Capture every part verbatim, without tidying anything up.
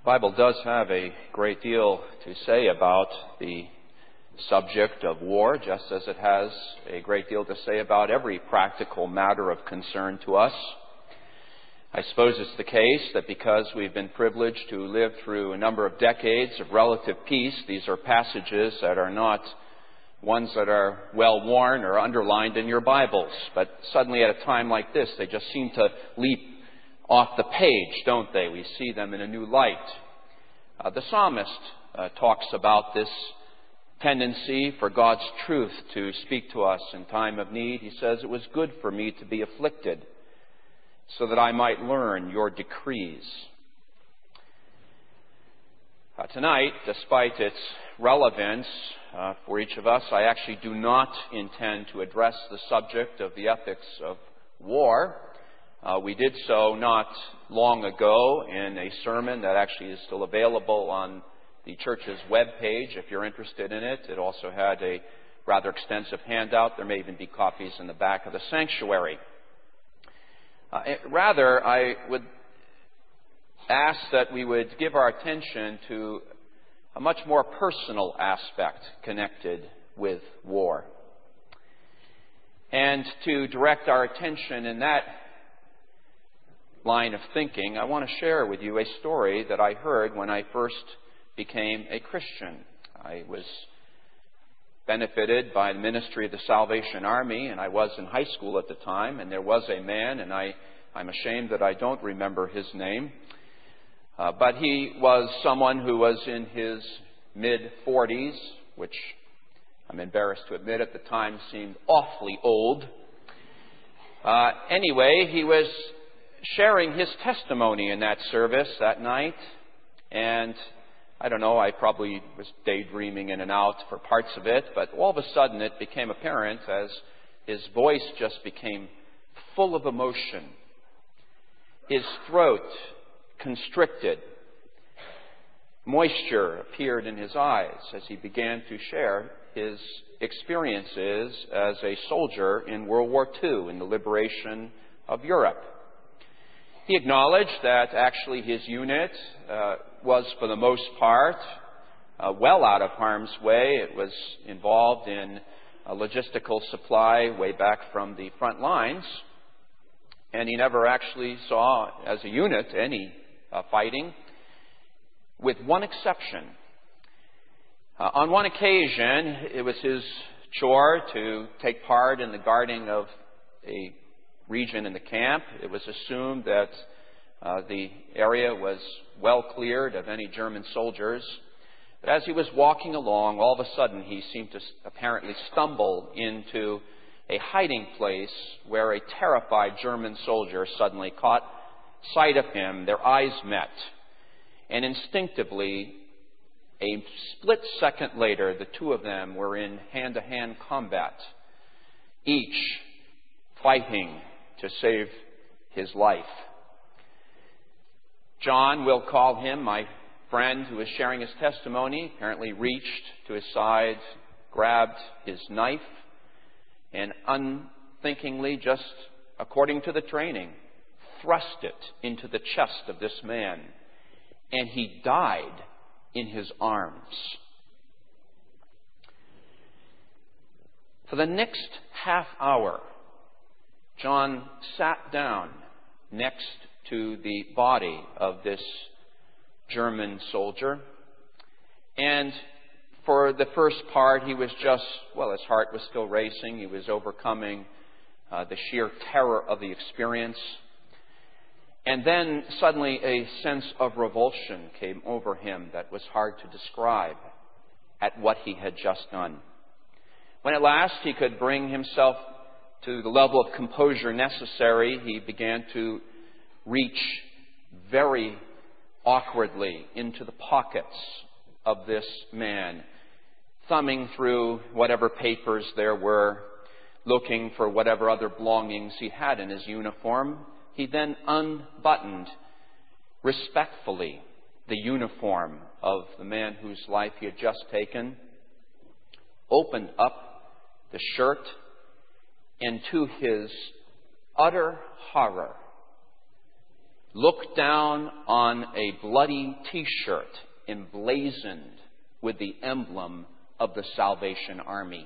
Bible does have a great deal to say about the subject of war, just as it has a great deal to say about every practical matter of concern to us. I suppose it's the case that because we've been privileged to live through a number of decades of relative peace, these are passages that are not ones that are well worn or underlined in your Bibles. But suddenly at a time like this, they just seem to leap off the page, don't they? We see them in a new light. Uh, the psalmist uh, talks about this tendency for God's truth to speak to us in time of need. He says, "It was good for me to be afflicted, so that I might learn your decrees." Uh, tonight, despite its relevance uh, for each of us, I actually do not intend to address the subject of the ethics of war. Uh, we did so not long ago in a sermon that actually is still available on the church's web page if you're interested in it. It also had a rather extensive handout. There may even be copies in the back of the sanctuary. Uh, rather, I would ask that we would give our attention to a much more personal aspect connected with war. And to direct our attention in that line of thinking, I want to share with you a story that I heard when I first became a Christian. I was benefited by the ministry of the Salvation Army, and I was in high school at the time, and there was a man, and I, I'm ashamed that I don't remember his name, uh, but he was someone who was in his mid-forties, which I'm embarrassed to admit at the time seemed awfully old. Uh, anyway, he was sharing his testimony in that service that night, and I don't know, I probably was daydreaming in and out for parts of it, but all of a sudden it became apparent as his voice just became full of emotion. His throat constricted. Moisture appeared in his eyes as he began to share his experiences as a soldier in World War Two in the liberation of Europe. He acknowledged that actually his unit uh, was, for the most part, uh, well out of harm's way. It was involved in a logistical supply way back from the front lines, and he never actually saw, as a unit, any uh, fighting, with one exception. Uh, on one occasion, it was his chore to take part in the guarding of a region in the camp. It was assumed that uh, the area was well cleared of any German soldiers. But as he was walking along, all of a sudden he seemed to apparently stumble into a hiding place where a terrified German soldier suddenly caught sight of him. Their eyes met. And instinctively, a split second later, the two of them were in hand-to-hand combat, each fighting to save his life. John, we'll call him, my friend who was sharing his testimony, apparently reached to his side, grabbed his knife, and unthinkingly, just according to the training, thrust it into the chest of this man. And he died in his arms. For the next half hour, John sat down next to the body of this German soldier. And for the first part, he was just, well, his heart was still racing. He was overcoming uh, the sheer terror of the experience. And then suddenly a sense of revulsion came over him that was hard to describe at what he had just done. When at last he could bring himself to the level of composure necessary, he began to reach very awkwardly into the pockets of this man, thumbing through whatever papers there were, looking for whatever other belongings he had in his uniform. He then unbuttoned respectfully the uniform of the man whose life he had just taken, opened up the shirt, and to his utter horror, looked down on a bloody T-shirt emblazoned with the emblem of the Salvation Army.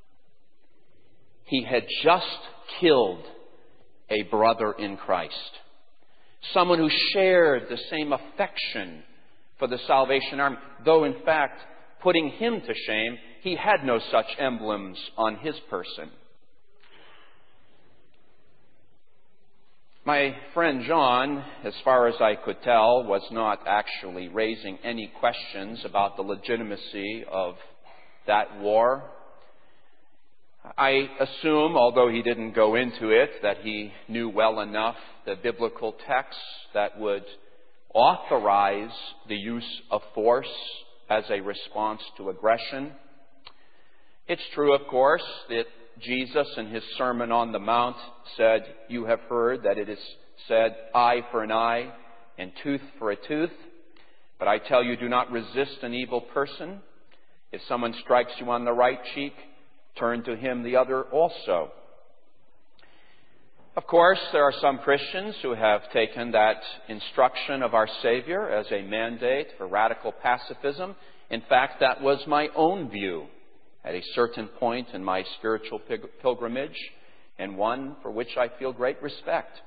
He had just killed a brother in Christ, someone who shared the same affection for the Salvation Army, though in fact, putting him to shame, he had no such emblems on his person. My friend John, as far as I could tell, was not actually raising any questions about the legitimacy of that war. I assume, although he didn't go into it, that he knew well enough the biblical texts that would authorize the use of force as a response to aggression. It's true, of course, that Jesus in his Sermon on the Mount said, "You have heard that it is said, eye for an eye and tooth for a tooth. But I tell you, do not resist an evil person. If someone strikes you on the right cheek, turn to him the other also." Of course, there are some Christians who have taken that instruction of our Savior as a mandate for radical pacifism. In fact, that was my own view at a certain point in my spiritual pilgrimage, and one for which I feel great respect.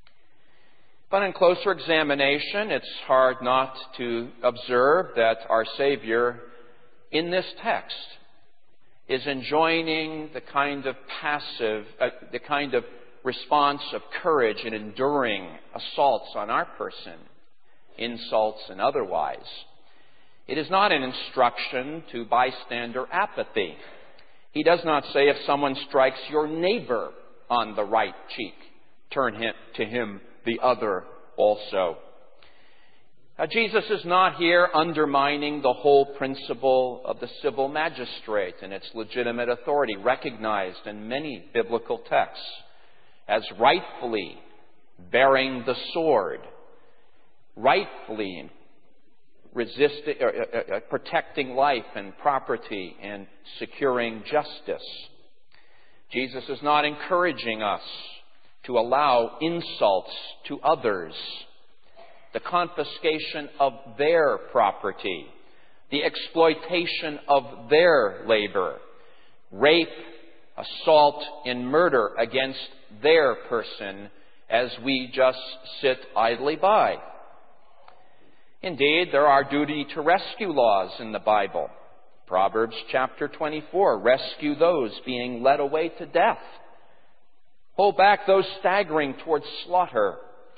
But in closer examination, it's hard not to observe that our Savior in this text is enjoining the kind of passive, uh, the kind of response of courage in enduring assaults on our person, insults and otherwise. It is not an instruction to bystander apathy. He does not say if someone strikes your neighbor on the right cheek, turn him, to him the other also. Now, Jesus is not here undermining the whole principle of the civil magistrate and its legitimate authority, recognized in many biblical texts as rightfully bearing the sword, rightfully resisting, uh, uh, uh, protecting life and property and securing justice. Jesus is not encouraging us to allow insults to others, the confiscation of their property, the exploitation of their labor, rape, assault, and murder against their person as we just sit idly by. Indeed, there are duty to rescue laws in the Bible. Proverbs chapter twenty-four, rescue those being led away to death. Hold back those staggering towards slaughter.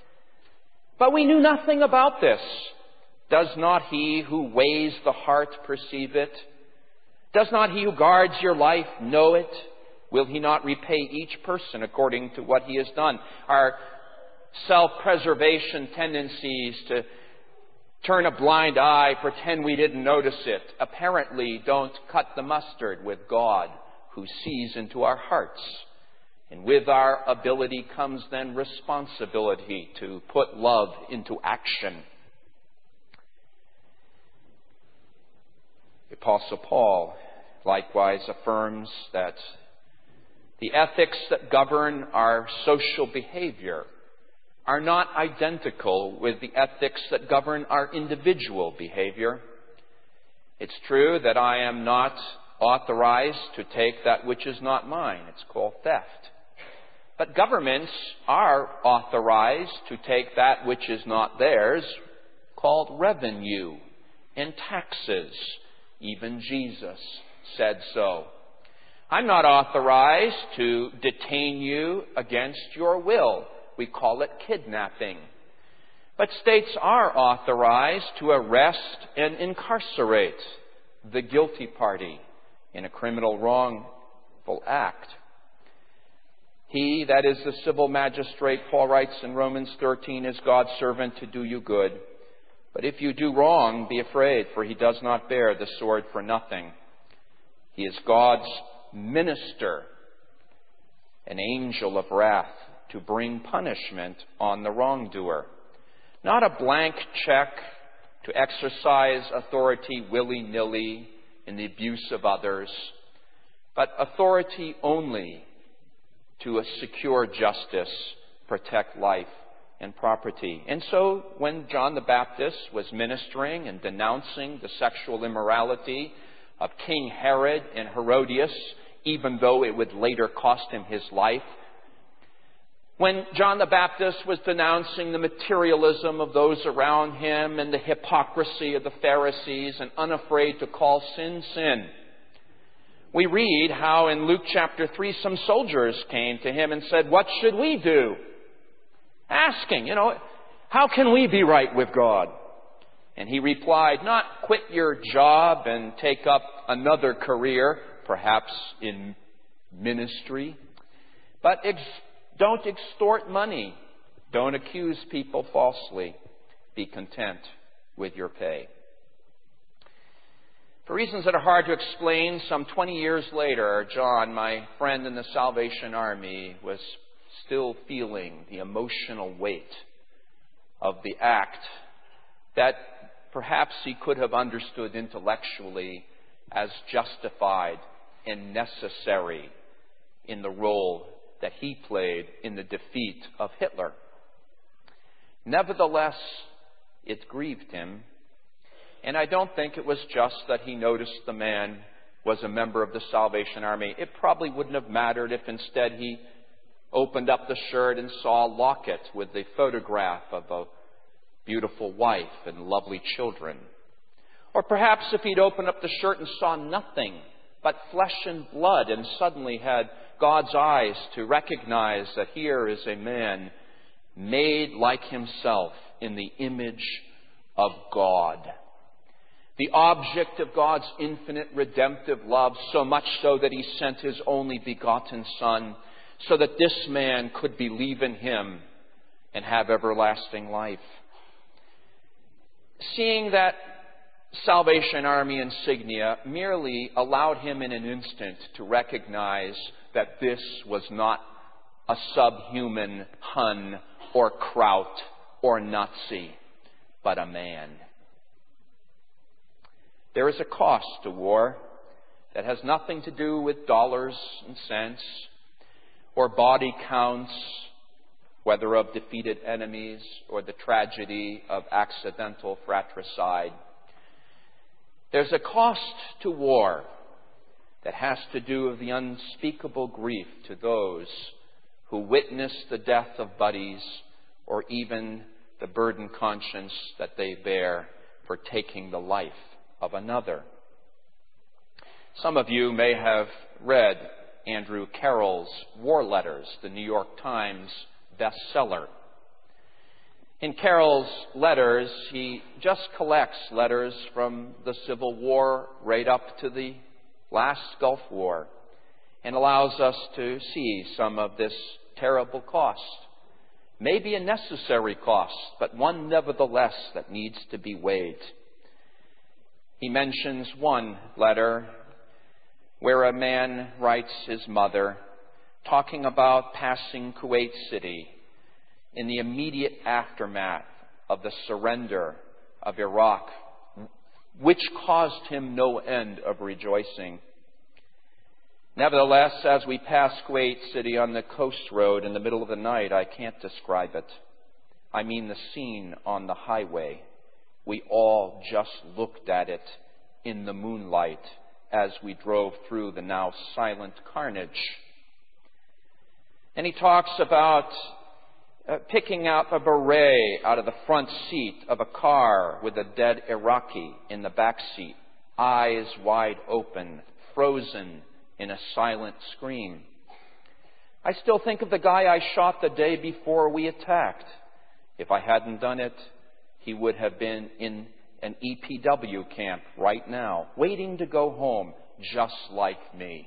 But we knew nothing about this. Does not he who weighs the heart perceive it? Does not he who guards your life know it? Will he not repay each person according to what he has done? Our self-preservation tendencies to turn a blind eye, pretend we didn't notice it, apparently don't cut the mustard with God, who sees into our hearts. And with our ability comes then responsibility to put love into action. The Apostle Paul likewise affirms that the ethics that govern our social behavior are not identical with the ethics that govern our individual behavior. It's true that I am not authorized to take that which is not mine. It's called theft. But governments are authorized to take that which is not theirs, called revenue and taxes. Even Jesus said so. I'm not authorized to detain you against your will. We call it kidnapping. But states are authorized to arrest and incarcerate the guilty party in a criminal wrongful act. He, that is the civil magistrate, Paul writes in Romans thirteen, is God's servant to do you good. But if you do wrong, be afraid, for he does not bear the sword for nothing. He is God's minister, an angel of wrath, to bring punishment on the wrongdoer. Not a blank check to exercise authority willy-nilly in the abuse of others, but authority only to secure justice, protect life, and property. And so when John the Baptist was ministering and denouncing the sexual immorality of King Herod and Herodias, even though it would later cost him his life, when John the Baptist was denouncing the materialism of those around him and the hypocrisy of the Pharisees and unafraid to call sin, sin, we read how in Luke chapter three some soldiers came to him and said, "What should we do?" Asking, you know, how can we be right with God? And he replied, not quit your job and take up another career, perhaps in ministry, but ex- don't extort money. Don't accuse people falsely. Be content with your pay. For reasons that are hard to explain, some twenty years later, John, my friend in the Salvation Army, was still feeling the emotional weight of the act that perhaps he could have understood intellectually as justified and necessary in the role that he played in the defeat of Hitler. Nevertheless, it grieved him, and I don't think it was just that he noticed the man was a member of the Salvation Army. It probably wouldn't have mattered if instead he opened up the shirt and saw a locket with the photograph of a beautiful wife and lovely children. Or perhaps if he'd opened up the shirt and saw nothing but flesh and blood and suddenly had God's eyes to recognize that here is a man made like himself in the image of God. The object of God's infinite redemptive love, so much so that he sent his only begotten Son, so that this man could believe in him and have everlasting life. Seeing that Salvation Army insignia merely allowed him in an instant to recognize that this was not a subhuman Hun or Kraut or Nazi, but a man. There is a cost to war that has nothing to do with dollars and cents or body counts, whether of defeated enemies or the tragedy of accidental fratricide. There's a cost to war that has to do with the unspeakable grief to those who witness the death of buddies or even the burdened conscience that they bear for taking the life of another. Some of you may have read Andrew Carroll's War Letters, the New York Times bestseller. In Carroll's letters, he just collects letters from the Civil War right up to the last Gulf War and allows us to see some of this terrible cost. Maybe a necessary cost, but one nevertheless that needs to be weighed. He mentions one letter where a man writes his mother, talking about passing Kuwait City in the immediate aftermath of the surrender of Iraq, which caused him no end of rejoicing. Nevertheless, as we pass Kuwait City on the coast road in the middle of the night, I can't describe it. I mean the scene on the highway. We all just looked at it in the moonlight as we drove through the now silent carnage. And he talks about uh, picking up a beret out of the front seat of a car with a dead Iraqi in the back seat, eyes wide open, frozen in a silent scream. I still think of the guy I shot the day before we attacked. If I hadn't done it, he would have been in an E P W camp right now, waiting to go home, just like me.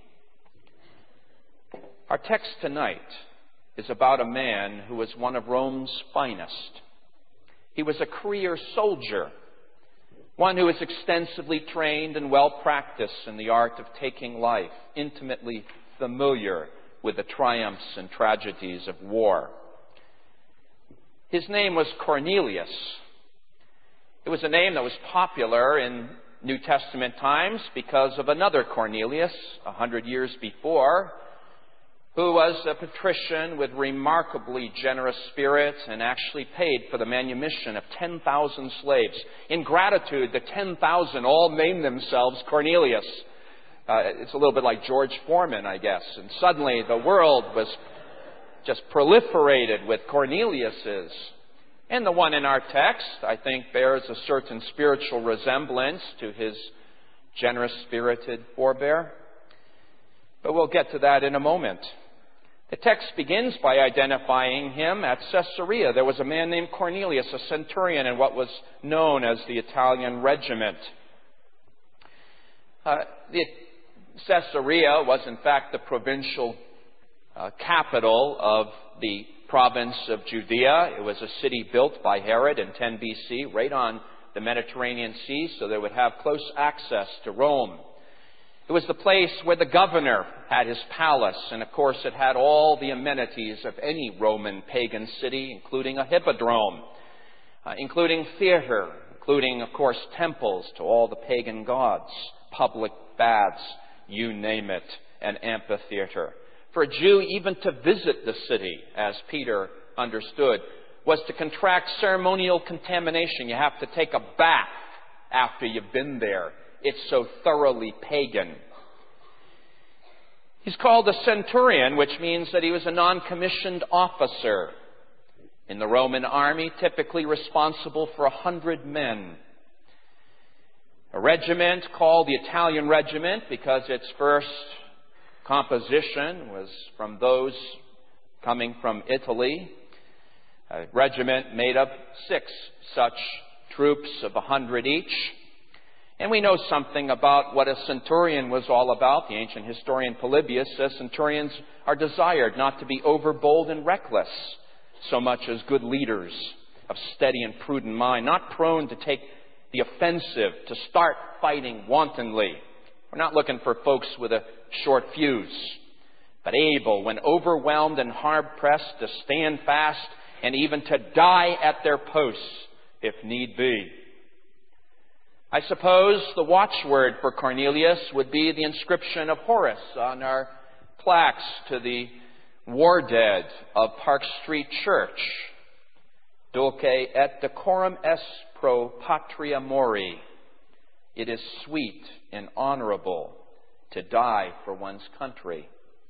Our text tonight is about a man who was one of Rome's finest. He was a career soldier, one who was extensively trained and well practiced in the art of taking life, intimately familiar with the triumphs and tragedies of war. His name was Cornelius. It was a name that was popular in New Testament times because of another Cornelius, a hundred years before, who was a patrician with remarkably generous spirit and actually paid for the manumission of ten thousand slaves. In gratitude, the ten thousand all named themselves Cornelius. Uh, it's a little bit like George Foreman, I guess. And suddenly the world was just proliferated with Corneliuses. And the one in our text, I think, bears a certain spiritual resemblance to his generous-spirited forebear. But we'll get to that in a moment. The text begins by identifying him at Caesarea. There was a man named Cornelius, a centurion in what was known as the Italian regiment. Uh, the Caesarea was, in fact, the provincial uh, capital of the province of Judea. It was a city built by Herod in ten B C, right on the Mediterranean Sea, so they would have close access to Rome. It was the place where the governor had his palace, and of course it had all the amenities of any Roman pagan city, including a hippodrome, uh, including theater, including, of course, temples to all the pagan gods, public baths, you name it, an amphitheater. For a Jew, even to visit the city, as Peter understood, was to contract ceremonial contamination. You have to take a bath after you've been there. It's so thoroughly pagan. He's called a centurion, which means that he was a non-commissioned officer in the Roman army, typically responsible for a hundred men. A regiment called the Italian regiment because its first composition was from those coming from Italy. A regiment made up six such troops of a hundred each. And we know something about what a centurion was all about. The ancient historian Polybius says centurions are desired not to be overbold and reckless, so much as good leaders of steady and prudent mind, not prone to take the offensive, to start fighting wantonly. We're not looking for folks with a short fuse, but able, when overwhelmed and hard-pressed, to stand fast and even to die at their posts if need be. I suppose the watchword for Cornelius would be the inscription of Horace on our plaques to the war dead of Park Street Church. Dulce et decorum est pro patria mori. It is sweet and honorable to die for one's country.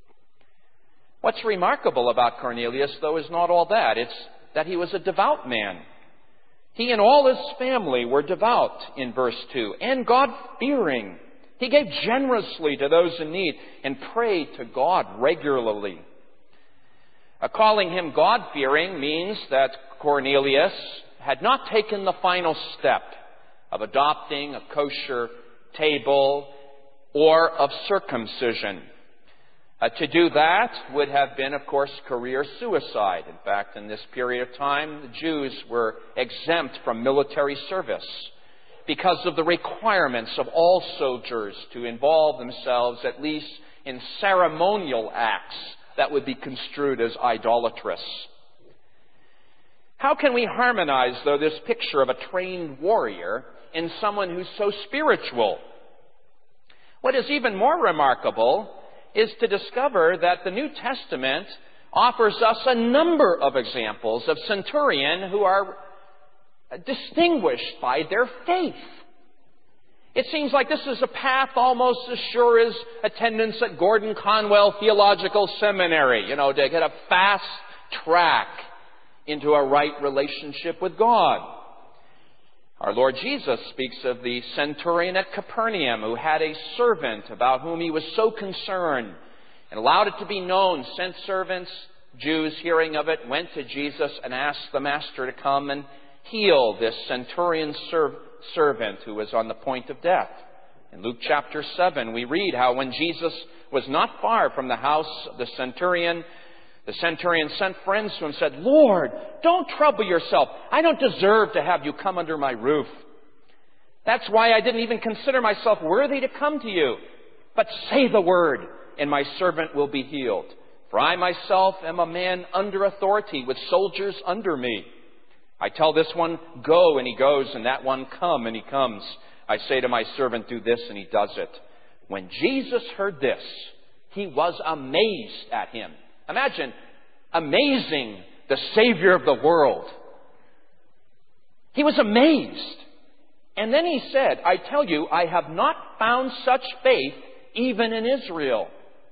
What's remarkable about Cornelius, though, is not all that. It's that he was a devout man. He and all his family were devout in verse two, and God-fearing. He gave generously to those in need and prayed to God regularly. Uh, calling him God-fearing means that Cornelius had not taken the final step of adopting a kosher table or of circumcision. Uh, to do that would have been, of course, career suicide. In fact, in this period of time, the Jews were exempt from military service because of the requirements of all soldiers to involve themselves at least in ceremonial acts that would be construed as idolatrous. How can we harmonize, though, this picture of a trained warrior in someone who's so spiritual? What is even more remarkable is to discover that the New Testament offers us a number of examples of centurions who are distinguished by their faith. It seems like this is a path almost as sure as attendance at Gordon Conwell Theological Seminary, you know, to get a fast track into a right relationship with God. Our Lord Jesus speaks of the centurion at Capernaum who had a servant about whom he was so concerned and allowed it to be known. Sent servants, Jews hearing of it, went to Jesus and asked the master to come and heal this centurion serv- servant who was on the point of death. In Luke chapter seven, we read how when Jesus was not far from the house of the centurion, the centurion sent friends to him and said, "Lord, don't trouble yourself. I don't deserve to have you come under my roof. That's why I didn't even consider myself worthy to come to you. But say the word, and my servant will be healed. For I myself am a man under authority, with soldiers under me. I tell this one, go, and he goes, and that one, come, and he comes. I say to my servant, do this, and he does it." When Jesus heard this, He was amazed at him. Imagine amazing the Savior of the world. He was amazed. And then he said, I tell you, I have not found such faith even in Israel.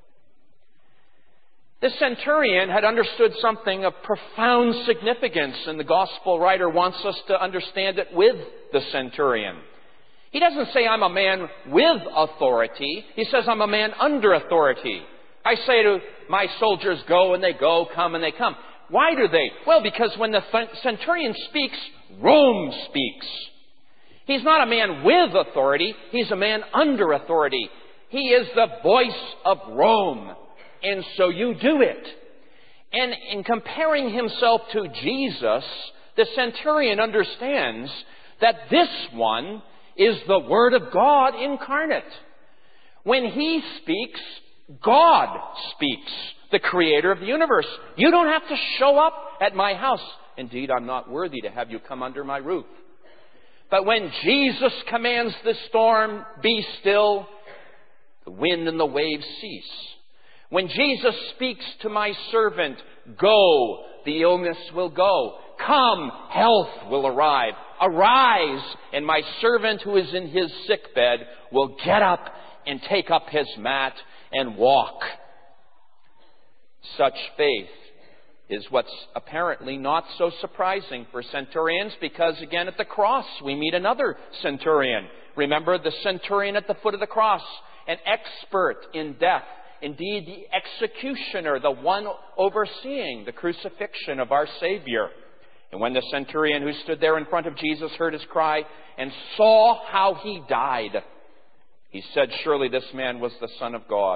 The centurion had understood something of profound significance, and the gospel writer wants us to understand it with the centurion. He doesn't say, I'm a man with authority. He says, I'm a man under authority. I say to my soldiers, go and they go, come and they come. Why do they? Well, because when the centurion speaks, Rome speaks. He's not a man with authority. He's a man under authority. He is the voice of Rome. And so you do it. And in comparing himself to Jesus, the centurion understands that this one is the Word of God incarnate. When he speaks, God speaks, the Creator of the universe. You don't have to show up at my house. Indeed, I'm not worthy to have you come under my roof. But when Jesus commands the storm, be still, the wind and the waves cease. When Jesus speaks to my servant, go, the illness will go. Come, health will arrive. Arise, and my servant who is in his sick bed will get up and take up his mat and walk. Such faith is what's apparently not so surprising for centurions, because again at the cross we meet another centurion. Remember the centurion at the foot of the cross, an expert in death. Indeed, the executioner, the one overseeing the crucifixion of our Savior. And when the centurion who stood there in front of Jesus heard his cry and saw how he died, he said, surely this man was the Son of God.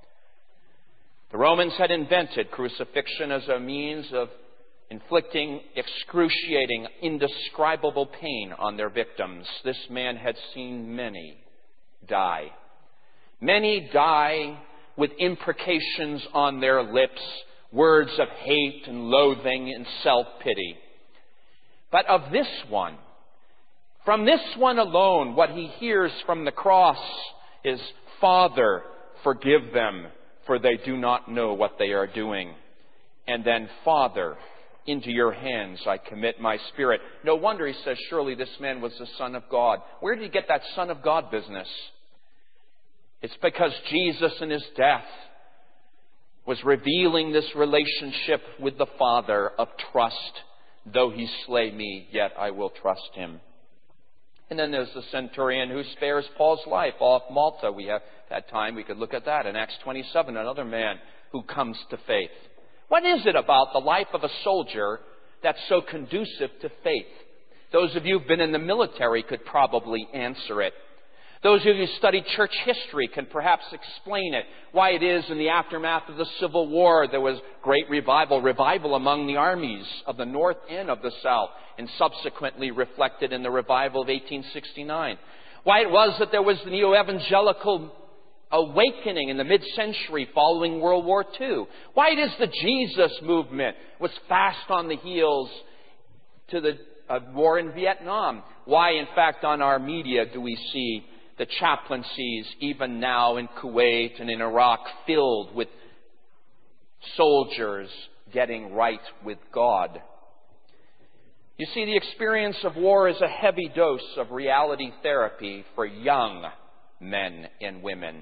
The Romans had invented crucifixion as a means of inflicting excruciating, indescribable pain on their victims. This man had seen many die. Many die with imprecations on their lips, words of hate and loathing and self-pity. But of this one, from this one alone, what he hears from the cross is, Father, forgive them, for they do not know what they are doing. And then, Father, into your hands I commit my spirit. No wonder he says, surely this man was the Son of God. Where did he get that Son of God business? It's because Jesus in his death was revealing this relationship with the Father of trust. Though he slay me, yet I will trust him. And then there's the centurion who spares Paul's life off Malta. We have that time. We could look at that in Acts twenty-seven, another man who comes to faith. What is it about the life of a soldier that's so conducive to faith? Those of you who've been in the military could probably answer it. Those of you who study church history can perhaps explain it. Why it is in the aftermath of the Civil War there was great revival, revival among the armies of the North and of the South, and subsequently reflected in the revival of eighteen sixty-nine. Why it was that there was the neo-evangelical awakening in the mid-century following World War Two. Why it is the Jesus movement was fast on the heels to the uh, war in Vietnam. Why, in fact, on our media do we see the chaplaincies, even now in Kuwait and in Iraq, filled with soldiers getting right with God? You see, the experience of war is a heavy dose of reality therapy for young men and women.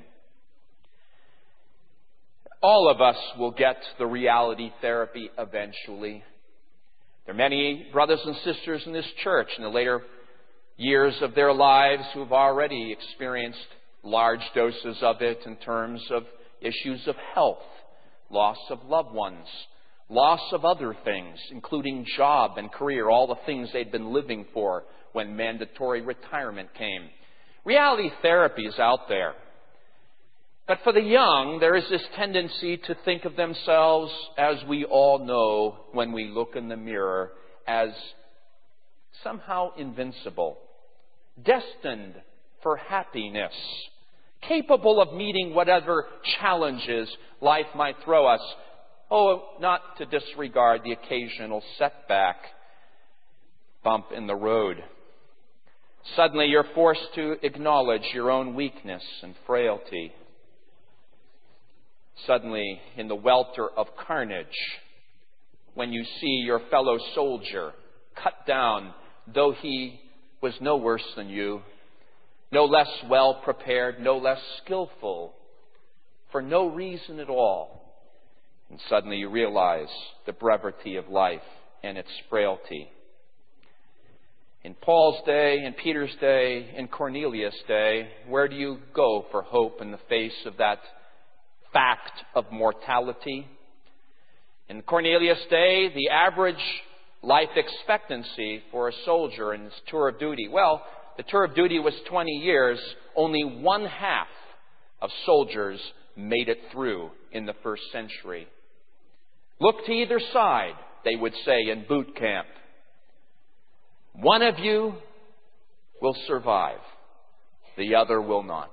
All of us will get the reality therapy eventually. There are many brothers and sisters in this church in the later years of their lives who have already experienced large doses of it in terms of issues of health, loss of loved ones, loss of other things, including job and career, all the things they'd been living for when mandatory retirement came. Reality therapy is out there. But for the young, there is this tendency to think of themselves, as we all know when we look in the mirror, as somehow invincible, destined for happiness, capable of meeting whatever challenges life might throw us. Oh, not to disregard the occasional setback, bump in the road. Suddenly you're forced to acknowledge your own weakness and frailty. Suddenly, in the welter of carnage, when you see your fellow soldier cut down, though he was no worse than you, no less well prepared, no less skillful, for no reason at all, and suddenly you realize the brevity of life and its frailty. In Paul's day, in Peter's day, in Cornelius' day, where do you go for hope in the face of that fact of mortality? In Cornelius' day, the average life expectancy for a soldier in his tour of duty, well, the tour of duty was twenty years. Only one half of soldiers made it through in the first century. Look to either side, they would say in boot camp. One of you will survive. The other will not.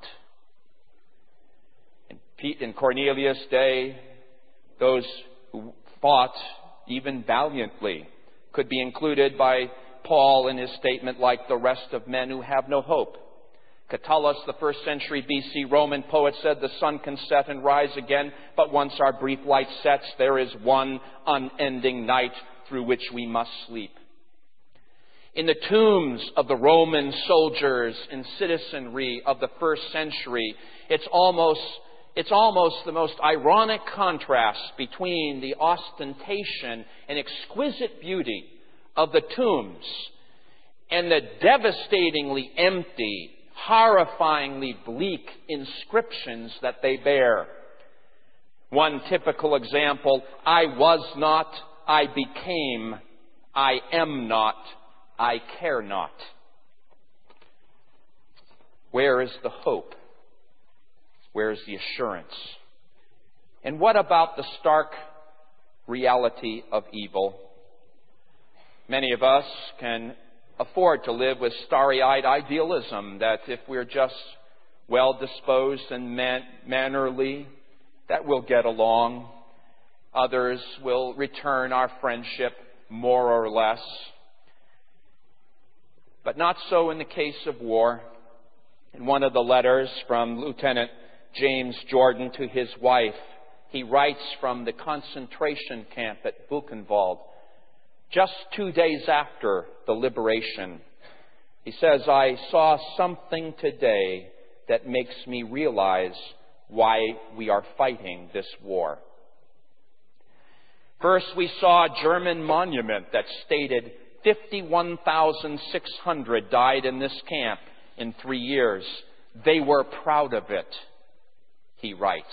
In, Pete, in Cornelius' day, those who fought even valiantly could be included by Paul in his statement, like the rest of men who have no hope. Catullus, the first century B C Roman poet, said, the sun can set and rise again, but once our brief light sets, there is one unending night through which we must sleep. In the tombs of the Roman soldiers and citizenry of the first century, it's almost, it's almost the most ironic contrast between the ostentation and exquisite beauty of the tombs and the devastatingly empty, horrifyingly bleak inscriptions that they bear. One typical example, I was not, I became, I am not, I care not. Where is the hope? Where is the assurance? And what about the stark reality of evil? Many of us can afford to live with starry-eyed idealism that if we're just well-disposed and man- mannerly, that we'll get along. Others will return our friendship more or less. But not so in the case of war. In one of the letters from Lieutenant James Jordan to his wife, he writes from the concentration camp at Buchenwald, just two days after the liberation. He says, I saw something today that makes me realize why we are fighting this war. First, we saw a German monument that stated fifty-one thousand six hundred died in this camp in three years. They were proud of it, he writes.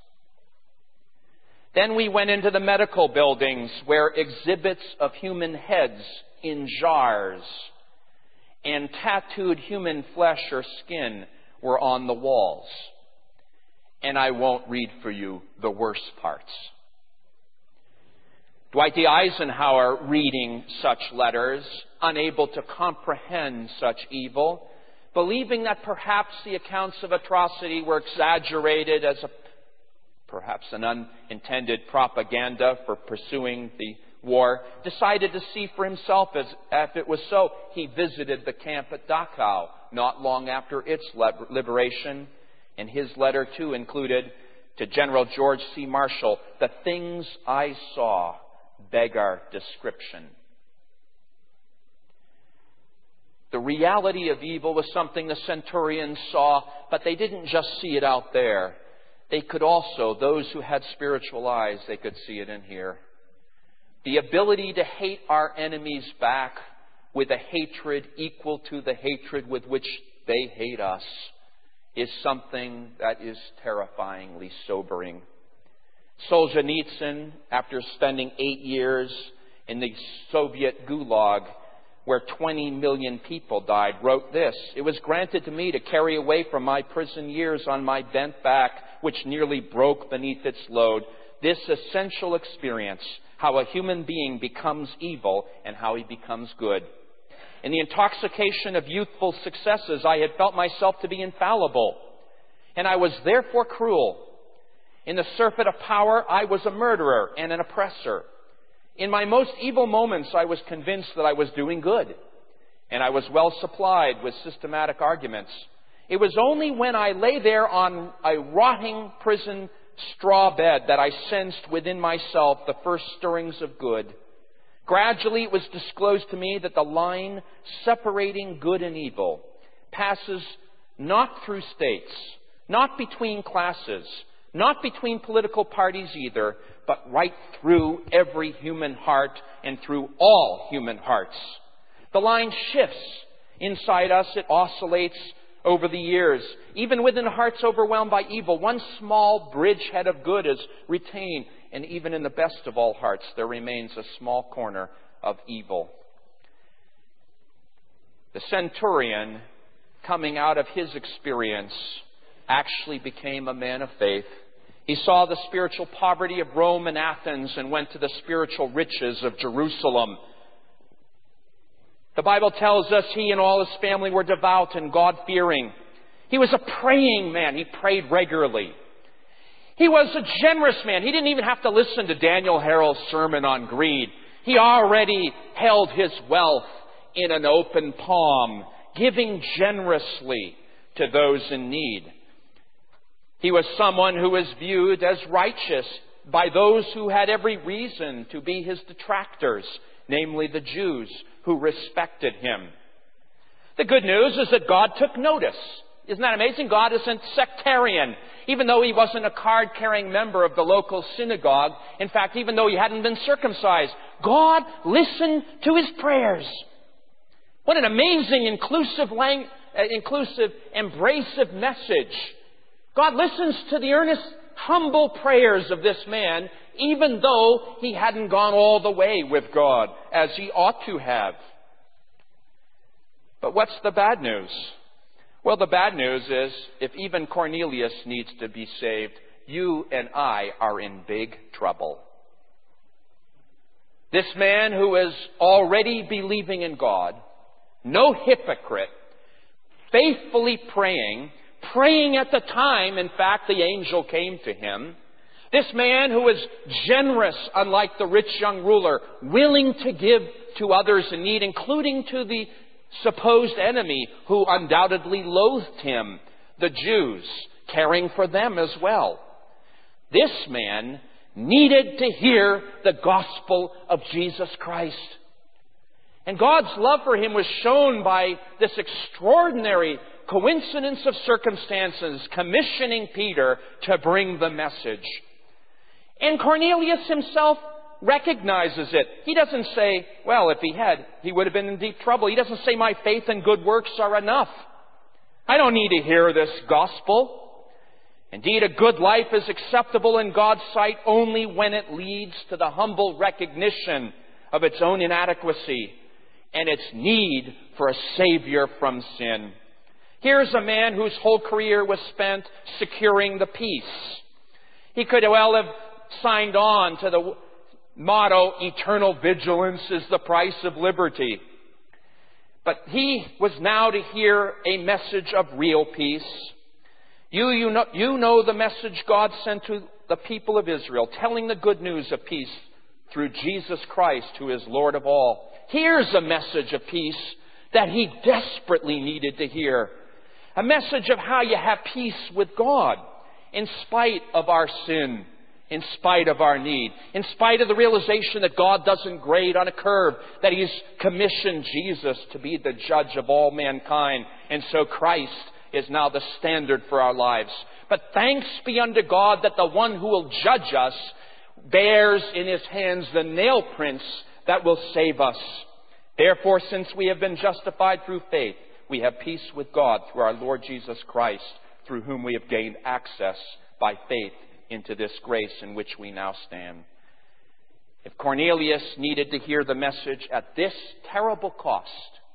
Then we went into the medical buildings where exhibits of human heads in jars and tattooed human flesh or skin were on the walls. And I won't read for you the worst parts. Dwight D. Eisenhower, reading such letters, unable to comprehend such evil, believing that perhaps the accounts of atrocity were exaggerated as a perhaps an unintended propaganda for pursuing the war, decided to see for himself as if it was so. He visited the camp at Dachau not long after its liberation, and his letter too included to General George C. Marshall, the things I saw beg our description. The reality of evil was something the centurions saw, but they didn't just see it out there. They could also, those who had spiritual eyes, they could see it in here. The ability to hate our enemies back with a hatred equal to the hatred with which they hate us is something that is terrifyingly sobering. Solzhenitsyn, after spending eight years in the Soviet Gulag, where twenty million people died, wrote this: It was granted to me to carry away from my prison years on my bent back, which nearly broke beneath its load, this essential experience, how a human being becomes evil and how he becomes good. In the intoxication of youthful successes, I had felt myself to be infallible, and I was therefore cruel. In the surfeit of power, I was a murderer and an oppressor. In my most evil moments, I was convinced that I was doing good, and I was well supplied with systematic arguments. It was only when I lay there on a rotting prison straw bed that I sensed within myself the first stirrings of good. Gradually it was disclosed to me that the line separating good and evil passes not through states, not between classes, not between political parties either, but right through every human heart and through all human hearts. The line shifts inside us. It oscillates over the years. Even within hearts overwhelmed by evil, one small bridgehead of good is retained. And even in the best of all hearts, there remains a small corner of evil. The centurion, coming out of his experience, actually became a man of faith. He saw the spiritual poverty of Rome and Athens and went to the spiritual riches of Jerusalem. The Bible tells us he and all his family were devout and God-fearing. He was a praying man. He prayed regularly. He was a generous man. He didn't even have to listen to Daniel Harrell's sermon on greed. He already held his wealth in an open palm, giving generously to those in need. He was someone who was viewed as righteous by those who had every reason to be his detractors, namely the Jews who respected him. The good news is that God took notice. Isn't that amazing? God isn't sectarian. Even though he wasn't a card-carrying member of the local synagogue, in fact, even though he hadn't been circumcised, God listened to his prayers. What an amazing, inclusive, lang- uh, inclusive, embracive message. God listens to the earnest, humble prayers of this man, even though he hadn't gone all the way with God, as he ought to have. But what's the bad news? Well, the bad news is, if even Cornelius needs to be saved, you and I are in big trouble. This man who is already believing in God, no hypocrite, faithfully praying, praying at the time, in fact, the angel came to him. This man who is generous, unlike the rich young ruler, willing to give to others in need, including to the supposed enemy who undoubtedly loathed him, the Jews, caring for them as well. This man needed to hear the gospel of Jesus Christ. And God's love for him was shown by this extraordinary coincidence of circumstances, commissioning Peter to bring the message. And Cornelius himself recognizes it. He doesn't say, well, if he had, he would have been in deep trouble. He doesn't say, my faith and good works are enough. I don't need to hear this gospel. Indeed, a good life is acceptable in God's sight only when it leads to the humble recognition of its own inadequacy and its need for a Savior from sin. Here's a man whose whole career was spent securing the peace. He could well have signed on to the motto, eternal vigilance is the price of liberty. But he was now to hear a message of real peace. You, you, know, you know the message God sent to the people of Israel, telling the good news of peace through Jesus Christ, who is Lord of all. Here's a message of peace that he desperately needed to hear. A message of how you have peace with God in spite of our sin, in spite of our need, in spite of the realization that God doesn't grade on a curve, that he's commissioned Jesus to be the judge of all mankind, and so Christ is now the standard for our lives. But thanks be unto God that the one who will judge us bears in his hands the nail prints that will save us. Therefore, since we have been justified through faith, we have peace with God through our Lord Jesus Christ, through whom we have gained access by faith into this grace in which we now stand. If Cornelius needed to hear the message at this terrible cost,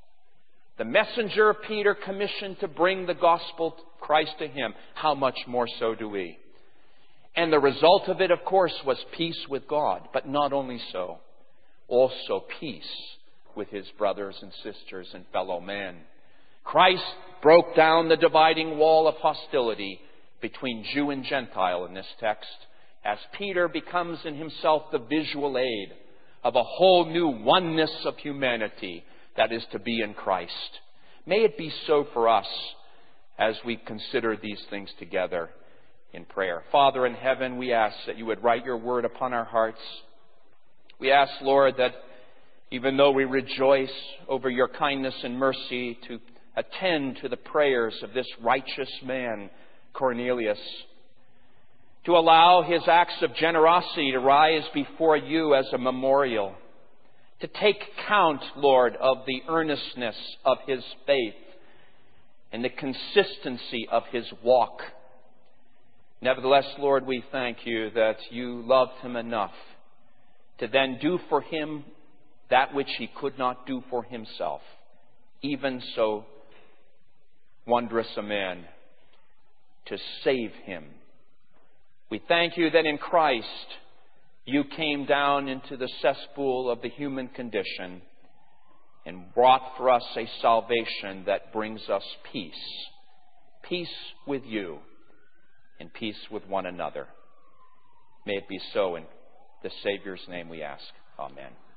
the messenger of Peter commissioned to bring the gospel of Christ to him, how much more so do we? And the result of it, of course, was peace with God. But not only so, also peace with his brothers and sisters and fellow men. Christ broke down the dividing wall of hostility between Jew and Gentile in this text, as Peter becomes in himself the visual aid of a whole new oneness of humanity that is to be in Christ. May it be so for us as we consider these things together. in prayer. Father in heaven, we ask that you would write your word upon our hearts. We ask, Lord, that even though we rejoice over your kindness and mercy to attend to the prayers of this righteous man, Cornelius, to allow his acts of generosity to rise before you as a memorial, to take count, Lord, of the earnestness of his faith and the consistency of his walk. Nevertheless, Lord, we thank you that you loved him enough to then do for him that which he could not do for himself, even so wondrous a man, to save him. We thank you that in Christ you came down into the cesspool of the human condition and brought for us a salvation that brings us peace. Peace with you and peace with one another. May it be so in the Savior's name we ask. Amen.